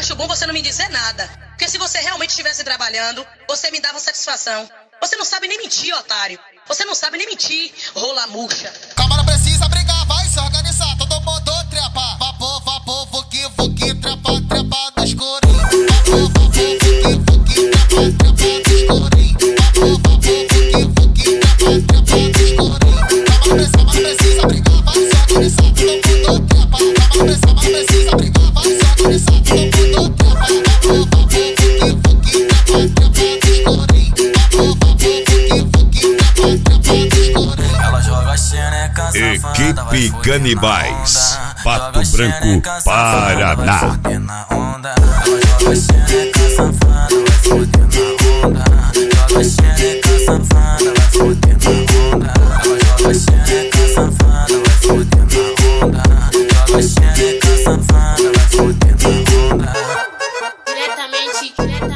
acho bom você não me dizer nada. Porque se você realmente estivesse trabalhando, você me dava satisfação. Você não sabe nem mentir, otário. Você não sabe nem mentir, rola murcha. Calma, não precisa brigar, vai se organizar. Todo mundo trepa. Vapor, vapor, vuki, vuki, trepa, trepa no escurinho. Vapor, vapor, vuki, vuki, trepa, trepa no escurinho. Vapor, vapor, vuki, vuki, trepa, trepa no escurinho. Calma, não precisa brigar, vai se organizar. Todo mundo trepa. Calma, não precisa brigar, vai se organizar. Todo mundo trepa. Vapor, vapor, vuki, vuki, trepa, trepa no escurinho. Vapor, vapor, vuki, vuki, trepa, trepa no escurinho. Ela joga xereca safada, Equipe Canibais, Pato Branco, Paraná. Ela joga xereca safada, vai foder na onda. Joga xereca safada, vai foder na onda. Ela joga xereca safada, vai foder na onda. Joga xereca safada, vai foder na onda. Diretamente.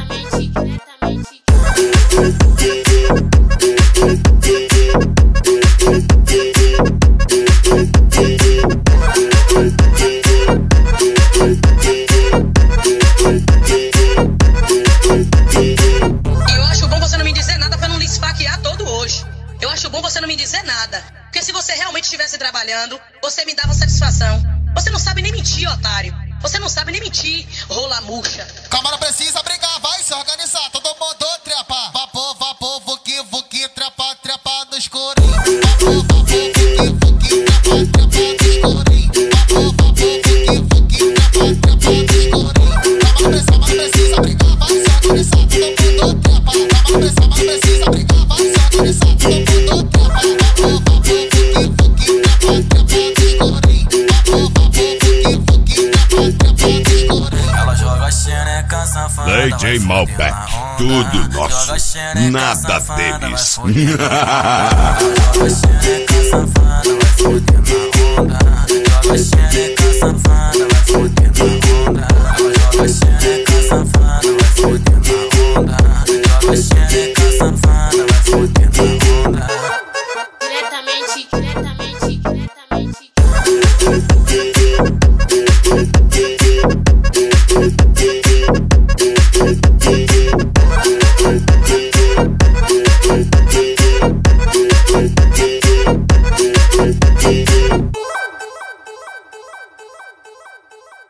Eu acho bom você não me dizer nada. Porque se você realmente estivesse trabalhando, você me dava satisfação. Você não sabe nem mentir, otário. Você não sabe nem mentir, rola murcha. Calma, não precisa brigar, vai se organizar. Todo mundo trepa. Vapor, vapor, vuki, vuki, trepa, trepa no escurinho. Vapor, vapor, vuki, vuki, trepa, trepa no escurinho. Vapor, vapor, vuki, vuki, trepa, trepa no escurinho. Calma, não precisa brigar, vai se organizar. Todo mundo trepa. Calma, não precisa brigar, vai se organizar. Todo mundo trepa. Vapor, vapor, vuki, vuki, trepa, trepa no escurinho. Vapor, vapor, vuki, vuki, trepa, trepa no escurinho. Ela joga xereca safada, DJ Malbec, tudo nosso, nada deles. Ela joga xereca safada, vai foder na onda. Joga xereca safada, vai foder na onda. Ela joga xereca safada, vai foder na onda. Joga xereca safada, vai foder